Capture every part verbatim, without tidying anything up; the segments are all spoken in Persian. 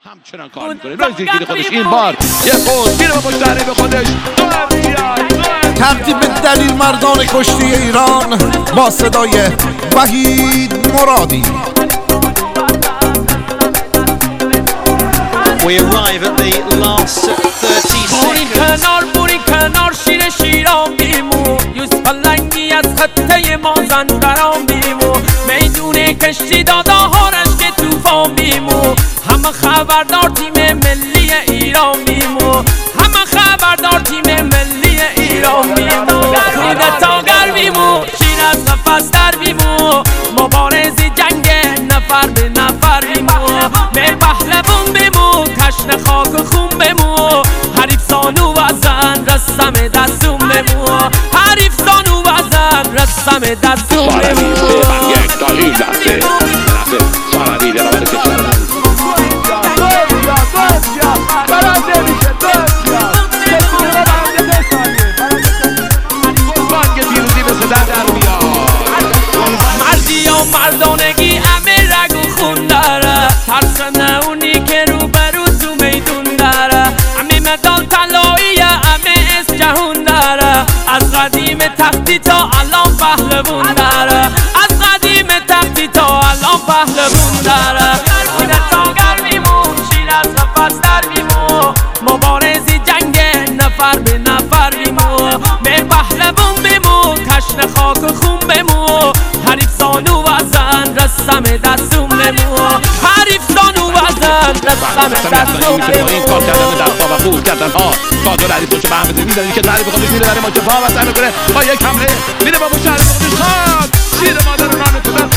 همچنان کار میکنه. رئیس گیر خودش این بار یه پوز میره با پشت به خودش تقدیم دلیل مردان کشتی ایران با صدای وحید مرادی. We arrive at the last thirty بورین کنار بورین کنار شیر شیران بیمو یوسف لنگی از خطه مازن برام بیمو میدونه کشتی داداهارش که توفان بیمو همه خبردار تیم ملی ایران بیمو همه خبردار تیم ملی ایران بیمو کودتا گر بیمو شیر از نفس در بیمو مبارزی جنگ نفر به نفر بیمو می پهلوان بیمو تشن خاک و خون بمو حریف سانو وزن رسم دستون بمو حریف سانو وزن رسم دستون بمو یک تا این لحظه لحظه سارنی در آمد کشور بانگ پیروزی به صدا در میاد. مردی و مردانگی همه رگ و خون داره ترس نهونی که رو برو تو میدون داره همه مدال طلایی همه از جهون داره از قدیم تختی تا الان پهلوون داره از قدیم تختی تا الان پهلوون داره کودتا گر بیمو شیر از نفس در بیمو مبارزی جنگ نفر به نفر بیمو می پهلوون بیمو تشن خاک و خون بیمو حریف سانو وزن رسم دستون بمو حریف سانو وزن رسم دستون بمو این کار کردن دستا و خود کردن ها قادر علی پشت به همه میدونی که تعریف خودش میره برای ماچه پا و سر میکنه با یک حمله میره با مشهر خودش خواهد شیر مادر رو رانه کنه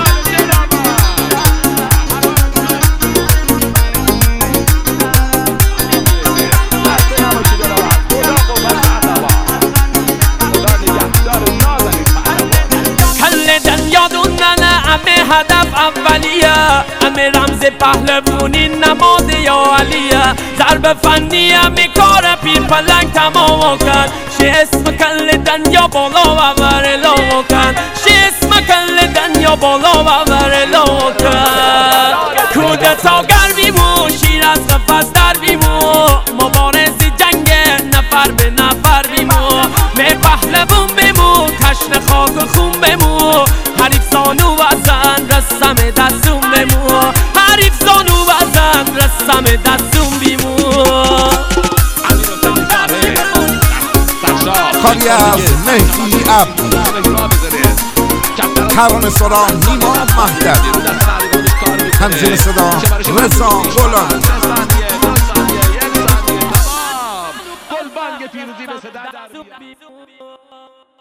همه هدف اولیه همه رمز پهلوانی نماد یا علیه ضرب فنی همه کار پیر پلنگ تمام کن شی اسم کل دنیا بالا و ورلا کن شی اسم کل دنیا بالا و ورلا کن کودتا گر بیمو شیر از نفس در بیمو مبارزی جنگ نفر به نفر بیمو می پهلوان بیمو تشن خاک و خون بیمو حریف سانو وزن رسم دستون بیمو حریف سانو وزن رسم دستون بیمو کاری از مهدی عبدی، ترانه سرا نیما مهدوی، تنظیم صدا رضا غلامی. گل بانگ پیروزی به صدا در میاد.